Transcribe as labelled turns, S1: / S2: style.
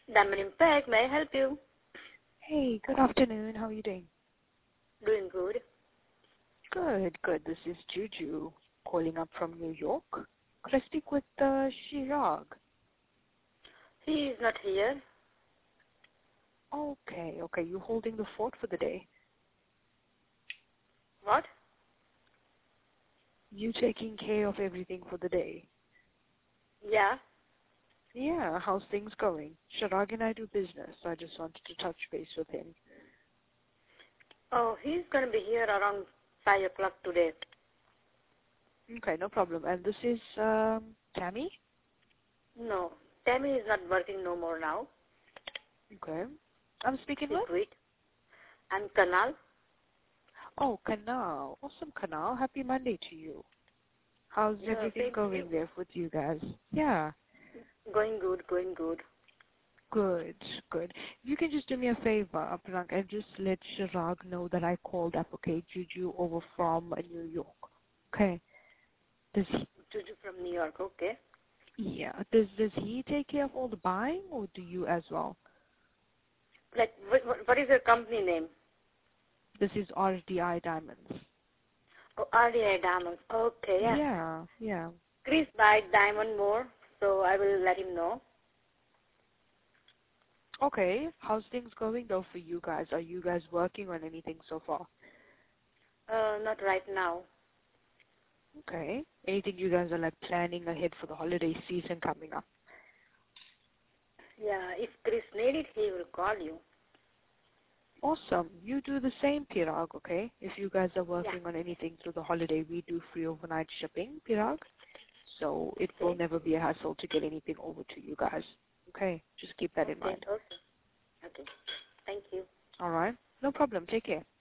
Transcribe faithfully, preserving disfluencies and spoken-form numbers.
S1: Diamond Impact, may I help you?
S2: Hey, good afternoon. How are you doing?
S1: Doing good.
S2: Good, good. This is Juju calling up from New York. Could I speak with uh, Chirag?
S1: He is not here.
S2: Okay, okay. You holding the fort for the day?
S1: What?
S2: You taking care of everything for the day?
S1: Yeah.
S2: Yeah, how's things going? Chirag and I do business, so I just wanted to touch base with him.
S1: Oh, he's going to be here around five o'clock today.
S2: Okay, no problem. And this is um, Tammy?
S1: No, Tammy is not working no more now.
S2: Okay. I'm speaking
S1: She
S2: with?
S1: quit. And Kanal?
S2: Oh, Kanal. Awesome, Kanal. Happy Monday to you. How's
S1: Yeah,
S2: everything
S1: same to you.
S2: going there with you guys? Yeah.
S1: Going good, going good.
S2: Good, good. If you can just do me a favor, Prank, and just let Chirag know that I called up, okay, Juju over from uh, New York. Okay. Does he,
S1: Juju from New York, okay.
S2: yeah. Does does he take care of all the buying, or do you as well?
S1: Like, what, what what is your company name?
S2: This is R D I Diamonds.
S1: Oh, R D I Diamonds. Okay, yeah.
S2: Yeah, yeah.
S1: Chris buy diamond more, so I will let him know.
S2: Okay. How's things going though for you guys? Are you guys working on anything so far?
S1: Uh, not right now.
S2: Okay. Anything you guys are like planning ahead for the holiday season coming up?
S1: Yeah, if Chris need it, he will call you.
S2: Awesome. You do the same, Pirag, okay? If you guys are
S1: Yeah.
S2: working on anything through the holiday, we do free overnight shipping, Pirag. So it will
S1: Okay.
S2: never be a hassle to get anything over to you guys. Okay? Just keep that in
S1: Okay.
S2: mind.
S1: Okay. Okay. Thank you.
S2: All right? No problem. Take care.